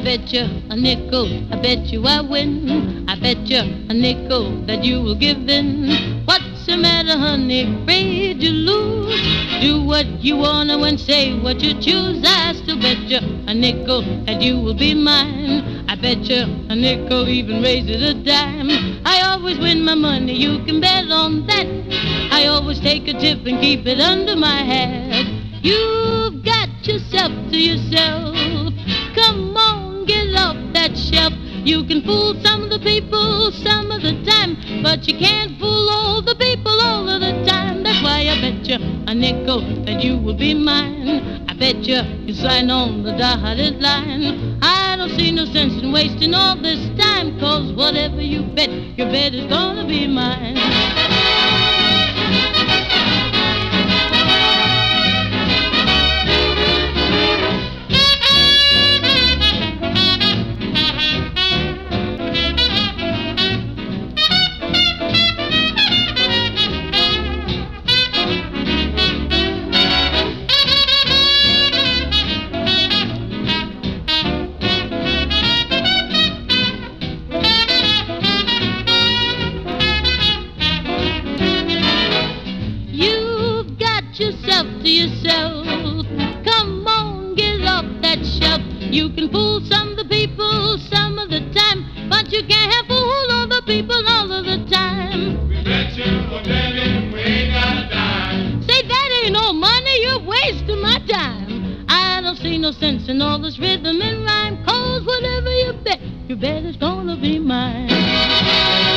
bet you a nickel, I bet you I win. I bet you a nickel that you will give in. What's the matter, honey? Afraid you lose? Do what you wanna and say what you choose. I still bet you a nickel that you will be mine. I bet you a nickel, even raise it a dime. I always win my money, you can bet on that. I always take a tip and keep it under my hat. You've got yourself to yourself. Come on, get off that shelf. You can fool some of the people some of the time, but you can't fool all the people all of the time. That's why I bet you a nickel that you will be mine. I bet you sign on the dotted line. I don't see no sense in wasting all this time, 'cause whatever you bet, your bet is gonna be mine. Yourself to yourself. Come on, get off that shelf. You can fool some of the people some of the time, but you can't fool all the people all of the time. We bet you a penny, we ain't got a dime. Say that ain't no money, you're wasting my time. I don't see no sense in all this rhythm and rhyme, 'cause whatever you bet, your bet is gonna be mine.